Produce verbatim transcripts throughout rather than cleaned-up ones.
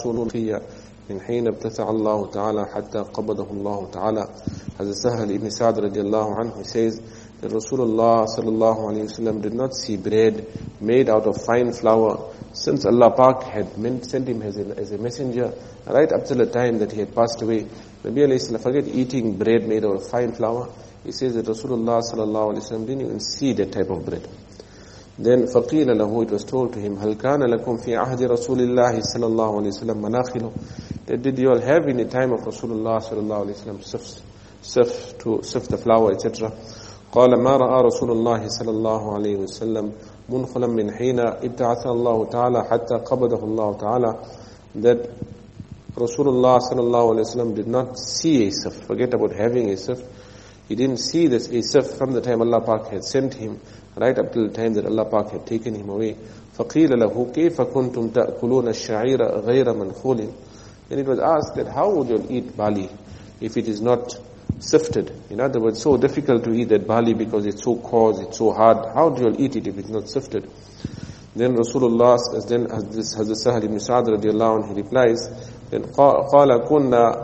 رسول من حين ابتدع الله تعالى حتى قبضه الله تعالى. Hazrat Sahal ibn Sa'd radiallahu anhu, he says that Rasulullah sallallahu alayhi wasallam did not see bread made out of fine flour since Allah Pak had meant, sent him as a, as a messenger right up till the time that he had passed away. Nabi alayhi salam, forget eating bread made out of fine flour. He says that Rasulullah sallallahu alayhi wasallam didn't even see that type of bread. Then فَقِيلَ لَهُ, it was told to him, هَلْ كَانَ لَكُمْ فِي عَهْدِ رَسُولِ اللَّهِ صَلَى اللَّهُ عَلَيْهِ وسلم مَنَاخِلُ. That did you all have in the time of Rasulullah sallallahu alayhi wasallam sift, sift to sift the flour, et cetera. قال ما رأى رسول الله صلى الله عليه وسلم منخلا من حين ابتعث الله تعالى حتى قبضه الله تعالى. That Rasulullah sallallahu alayhi wasallam did not see a sift. Forget about having a sift. He didn't see this a sift from the time Allah Pak had sent him right up till the time that Allah Pak had taken him away. فَقِيلَ لَهُ كَيْفَ كُنْتُمْ تَأْكُلُونَ الشَّعِيرَ غَيْرَ مَنْخُولٍ. Then it was asked that how would you eat barley if it is not sifted? In other words, so difficult to eat that barley because it's so coarse, it's so hard. How do you eat it if it's not sifted? Then Rasulullah, as then as this Hazrat Sahal ibn Sa'd radiallahu anhu, he replies, then قَالَ كُنَّا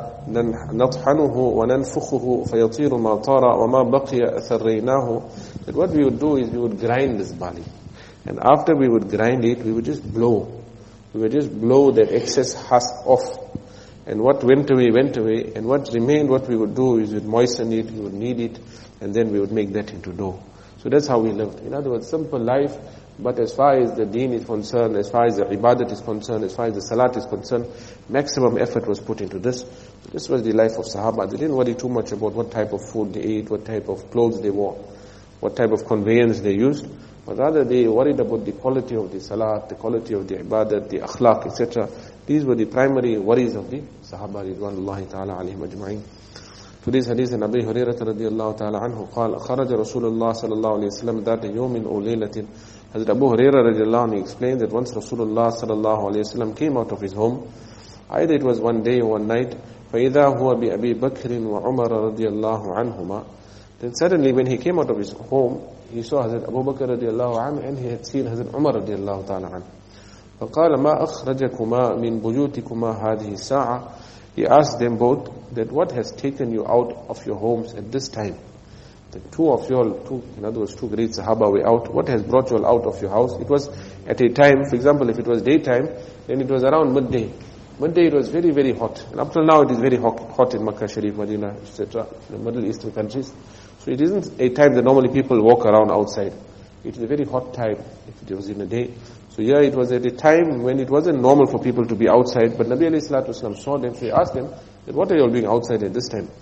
نطحنه وننفخه فيطير ما طار وما بقي ثريناه. That what we would do is we would grind this barley, and after we would grind it, we would just blow. We would just blow that excess husk off, and what went away went away, and what remained, what we would do is we would moisten it, we would knead it, and then we would make that into dough. So that's how we lived. In other words, simple life. But as far as the deen is concerned, as far as the ibadat is concerned, as far as the salat is concerned, maximum effort was put into this. This was the life of Sahaba. They didn't worry too much about what type of food they ate, what type of clothes they wore, what type of conveyance they used. But rather they worried about the quality of the salat, the quality of the ibadat, the akhlaq, et cetera. These were the primary worries of the Sahaba ridwanullahi ta'ala alayhim ajma'in. Today's hadith in Abi Hurairah radiyallahu ta'ala anhu قال خرج رسول الله صلى الله عليه وسلم ذات يوم أو ليلة. Hazrat Abu Hurairah radiallahu anhu explained that once Rasulullah sallallahu alayhi wasallam came out of his home, either it was one day or one night, فَإِذَا هُوَ بِأَبِي بَكْرٍ وَعُمَرَ رَضِيَ اللَّهُ عَنْهُمَا. Then suddenly when he came out of his home, he saw Hazrat Abu Bakr radiallahu anhu, and he had seen Hazrat Umar radiallahu ta'ala anhu. فَقَالَ مَا أَخْرَجَكُمَا مِنْ بُيُوتِكُمَا هَذِهِ السَّاعَةِ. He asked them both that what has taken you out of your homes at this time? The two of you all, two, in other words, two great Sahaba were out. What has brought you all out of your house? It was at a time, for example, if it was daytime, then it was around midday. Midday it was very, very hot. And up till now it is very hot, hot in Makkah, Sharif, Medina, et cetera, the Middle Eastern countries. So it isn't a time that normally people walk around outside. It is a very hot time if it was in the day. So here it was at a time when it wasn't normal for people to be outside. But Nabi alayhi salatu wasalam saw them, so he asked them, that what are you all doing outside at this time?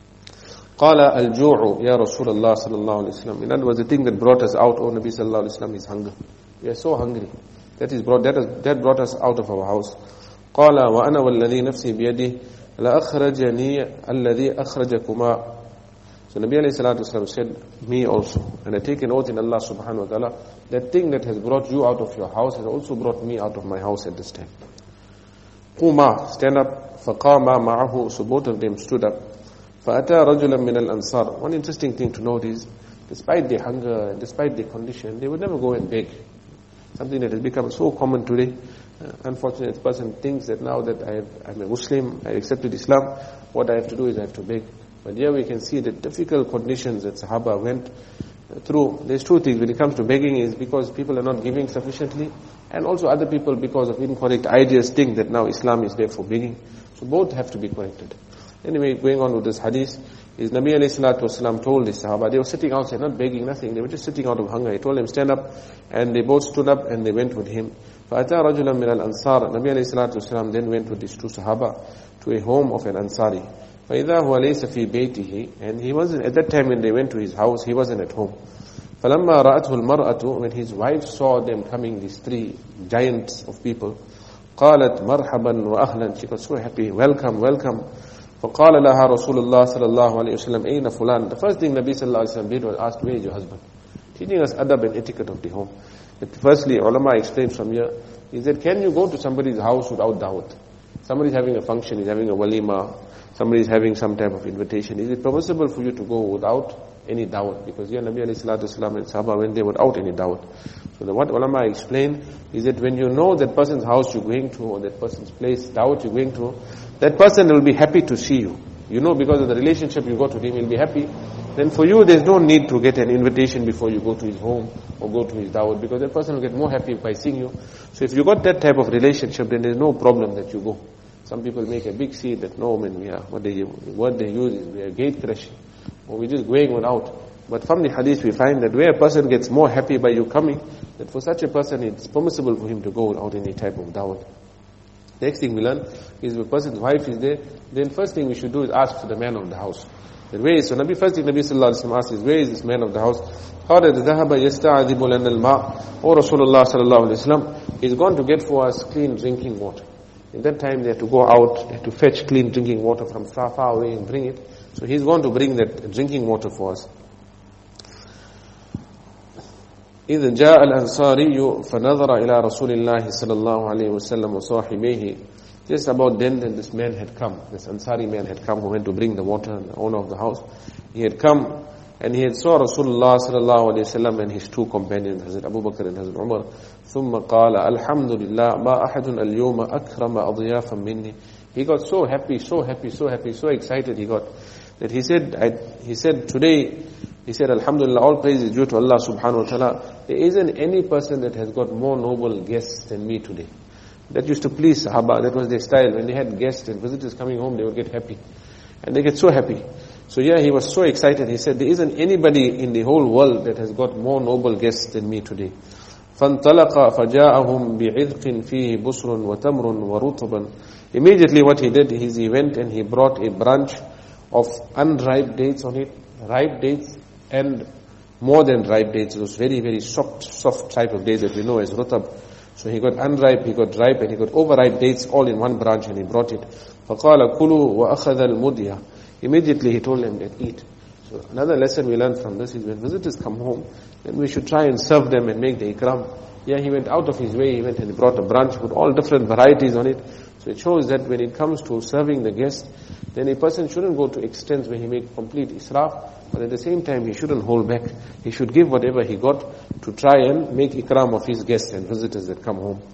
قال الجوع يا رسول الله صلى الله عليه وسلم. In other words, the thing that brought us out, oh Nabi sallallahu alayhi wasallam, is hunger. We are so hungry. That is brought, that, is, that brought us out of our house. قال وأنا والذي نفسي بيده لأخرجني الذي أخرجكما. So Nabi alayhi salatu wasalam said, me also. And I take an oath in Allah subhanahu wa ta'ala, that thing that has brought you out of your house has also brought me out of my house at this time. قُومَا, stand up. فَقَامَا مَعَهُ. So both of them stood up. فَأَتَى رَجُلًا مِنَ الْأَنصَارِ. One interesting thing to note is, despite their hunger, despite their condition, they would never go and beg. Something that has become so common today. Uh, unfortunately, the person thinks that now that I have, I'm a Muslim, I accepted Islam, what I have to do is I have to beg. But here we can see the difficult conditions that Sahaba went through. There's two things when it comes to begging, is because people are not giving sufficiently, and also other people, because of incorrect ideas, think that now Islam is there for begging. So both have to be corrected. Anyway, going on with this hadith, is Nabi alayhi salatu wasalam told the Sahaba, they were sitting outside, not begging, nothing, they were just sitting out of hunger. He told them, stand up, and they both stood up and they went with him. فَأَتَى رَجُلًا مِنَ الْأَنصَارِ. Nabi alayhi salatu wasalam then went with these two Sahaba to a home of an Ansari. فَإِذَا هُوَ لَيْسَ فِي بَيْتِهِ. And he wasn't, at that time when they went to his house, he wasn't at home. فَلَمَّا رَأَتْهُ الْمَرْأَةُ. When his wife saw them coming, these three giants of people, قَالَتْ مَرْحَبًا وَأَهْلًا. She got so happy, welcome, welcome. فَقَالَ لَهَا رَسُولُ اللَّهِ صَلَى اللَّهُ عَلَيْهِ وسلم أَيْنَ فُلَانٍ. The first thing Nabi sallallahu alayhi wa sallam did was ask, where is your husband? Teaching us adab and etiquette of the home. That firstly, ulama explains from here, is that can you go to somebody's house without da'wat? Somebody is having a function, he's having a walima, somebody is having some type of invitation. Is it permissible for you to go without any dawat? Because here Nabi alayhi salatu wasalam and Sahaba went there without any dawat. So the, what ulama explain is that when you know that person's house you're going to, or that person's place, dawat you're going to, that person will be happy to see you. You know, because of the relationship you got with him, he'll be happy. Then for you, there's no need to get an invitation before you go to his home or go to his dawat, because that person will get more happy by seeing you. So if you got that type of relationship, then there's no problem that you go. Some people make a big scene that no, man, we are, what they, what they use is we are gate crashing, or we're just going without. But from the hadith we find that where a person gets more happy by you coming, that for such a person it's permissible for him to go without any type of dawat. Next thing we learn is if a person's wife is there, then first thing we should do is ask for the man of the house. That where is, so Nabi, first thing Nabi sallallahu alaihi wasallam asks is, where is this man of the house? قال ذهب يستعذب لنا الماء. O Rasulullah sallallahu alaihi wasallam, he's gone to get for us clean drinking water. In that time they had to go out, they had to fetch clean drinking water from far, far away and bring it. So he's going to bring that drinking water for us. إذ جاء الأنصاري فنظر إلى رسول الله صلى الله عليه وسلم وصاحبيه. Just about then, then this man had come, this Ansari man had come who went to bring the water, the owner of the house. He had come and he had saw Rasulullah sallallahu alayhi wasallam and his two companions, Hazrat Abu Bakr and Hazrat Umar. ثم قال الحمد لله ما أحد اليوم أكرم أضيافا مني. He got so happy, so happy, so happy, so excited he got, that he said, I, he said today, he said, Alhamdulillah, all praise is due to Allah subhanahu wa ta'ala. There isn't any person that has got more noble guests than me today. That used to please Sahaba. That was their style. When they had guests and visitors coming home, they would get happy. And they get so happy. So yeah, he was so excited. He said, there isn't anybody in the whole world that has got more noble guests than me today. فَانْطَلَقَ فَجَاءَهُمْ بِعِذْقٍ فِيهِ بُصْرٌ وَتَمْرٌ وَرُطَبًا. Immediately what he did is he went and he brought a branch of unripe dates on it, ripe dates, and more than ripe dates. It was very, very soft, soft type of dates that we know as rutab. So he got unripe, he got ripe, and he got overripe dates all in one branch, and he brought it. فَقَالَ كُلُوا وَأَخَذَ الْمُدْيَةِ. Immediately he told them that eat. So another lesson we learn from this is when visitors come home, then we should try and serve them and make the ikram. Yeah, he went out of his way, he went and he brought a branch with all different varieties on it. So it shows that when it comes to serving the guest, then a person shouldn't go to extents where he make complete israf, but at the same time he shouldn't hold back. He should give whatever he got to try and make ikram of his guests and visitors that come home.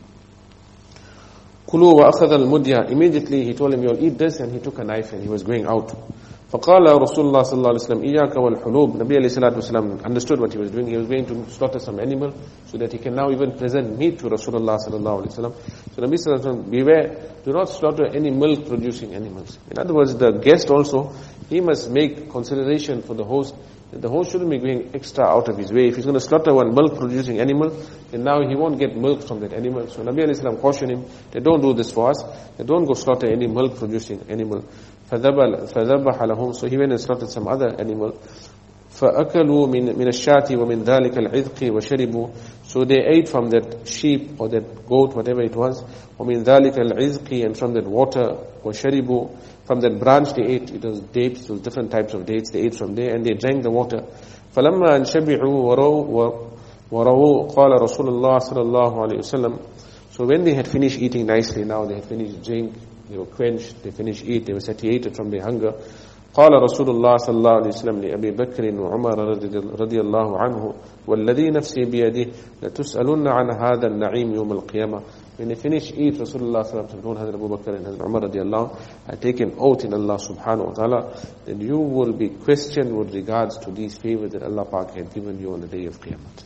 Kulu wa akhadha al-mudya. Immediately he told him, you'll eat this, and he took a knife and he was going out. فَقَالَ رَسُولُ اللَّهِ صَلَّى اللَّهُ عَلَيْهِ وَسَلَّمْ إِيَّاكَ وَالْحُلُوبِ. Nabi alayhi salatu wasalam understood what he was doing. He was going to slaughter some animal so that he can now even present meat to Rasulullah sallallahu alayhi wasallam. So Nabi sallallahu alayhi wasallam, beware, do not slaughter any milk producing animals. In other words, the guest also, he must make consideration for the host, that the host shouldn't be going extra out of his way. If he's going to slaughter one milk producing animal, then now he won't get milk from that animal. So Nabi alayhi salam cautioned him, that don't do this for us, that don't go slaughter any milk producing animal. فَذَبَحَ لَهُمْ. So he went and slaughtered some other animal. فَأَكَلُوا مِنَ الشَّاةِ وَمِنْ ذَلِكَ الْعِذْقِ وَشَرِبُوا. So they ate from that sheep or that goat, whatever it was. وَمِنْ ذَلِكَ الْعِذْقِ. And from that water, وَشَرِبُوا. From that branch they ate. It was dates, it was different types of dates. They ate from there and they drank the water. فَلَمَّا أَنْ شَبِعُوا وَرَوُوا قَالَ رَسُولُ اللَّهِ صَلَى اللَّهُ عَلَيْهِ وسلم. So when they had finished eating nicely, now they had finished drink, they were quenched, they finished eat, they were satiated from their hunger. قال رسول الله صلى الله عليه وسلم لأبي بكر وعمر رضي الله عنه والذي نفسي بيده لتسألن عن هذا النعيم يوم القيامة. When they finished eat, Rasulullah sallallahu alaihi wasallam told Hazrat Abu Bakr and Hazrat Umar radiallahu had taken oath in Allah subhanahu wa ta'ala that you will be questioned with regards to these favors that Allah Pak had given you on the day of Qiyamah.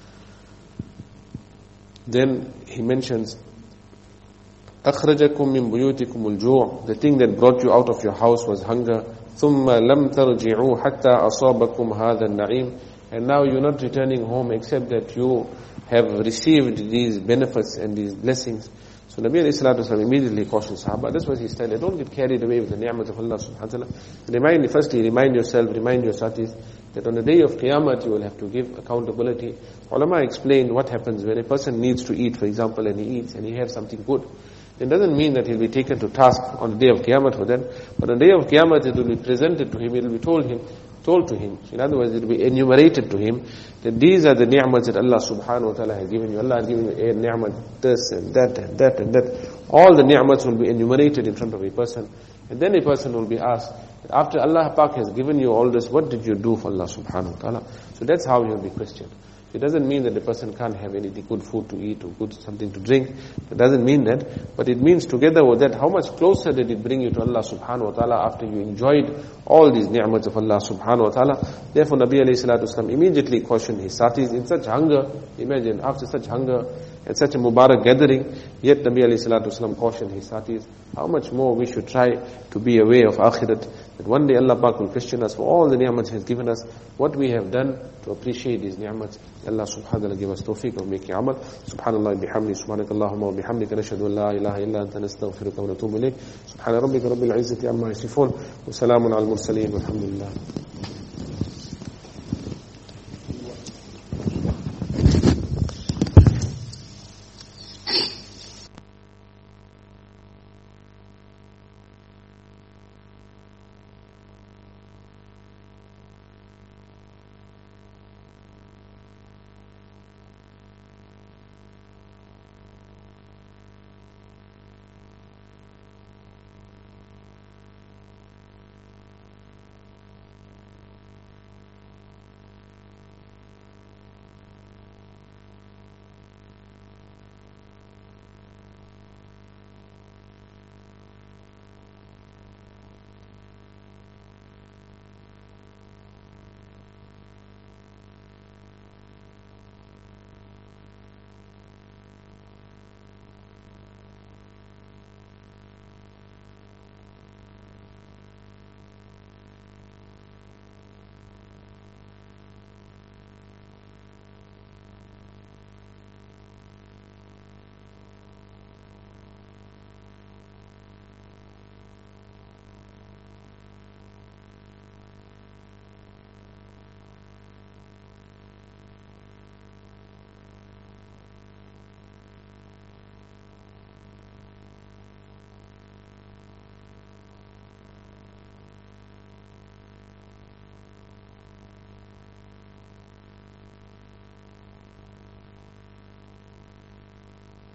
Then he mentions أخرجكم من بيوتكم الجوع. The thing that brought you out of your house was hunger. ثم لم ترجعوا حتى أصابكم هذا النعيم. And now you're not returning home except that you have received these benefits and these blessings. So Nabi alayhi salatu wasalam immediately cautioned Sahaba. This was his style. Don't get carried away with the ni'mat of Allah subhanahu wa ta'ala. Remind, firstly, remind yourself, remind your satis that on the day of Qiyamah you will have to give accountability. Ulama explained what happens when a person needs to eat, for example, and he eats and he has something good. It doesn't mean that he'll be taken to task on the day of Qiyamah for that, but on the day of Qiyamah it will be presented to him, it will be told him, told to him. In other words, it will be enumerated to him that these are the ni'mats that Allah subhanahu wa ta'ala has given you. Allah has given you a ni'mat, this and that and that and that. All the ni'mats will be enumerated in front of a person. And then a person will be asked, after Allah Pak has given you all this, what did you do for Allah subhanahu wa ta'ala? So that's how he will be questioned. It doesn't mean that the person can't have anything, good food to eat or good something to drink. It doesn't mean that. But it means together with that, how much closer did it bring you to Allah subhanahu wa ta'ala after you enjoyed all these ni'mats of Allah subhanahu wa ta'ala. Therefore Nabi alayhi salatu wasalam immediately cautioned his satis in such hunger. Imagine, after such hunger, at such a Mubarak gathering, yet Nabi alayhi salatu wasalam cautioned his satis. How much more we should try to be aware of akhirat. That one day Allah Pak will question us for all the ni'mats He has given us, what we have done to appreciate these ni'mats. Allah subhanahu wa ta'ala give us tawfiq of making amal. Subhanallah bihamdi, subhanakallahumma wa bihamdika, nashhadu an la ilaha illa anta nastaghfiruka wa natubu ilayk. Subhana rabbika rabbil izzati amma yasifun, wa salamun al mursaleen, walhamdulillah.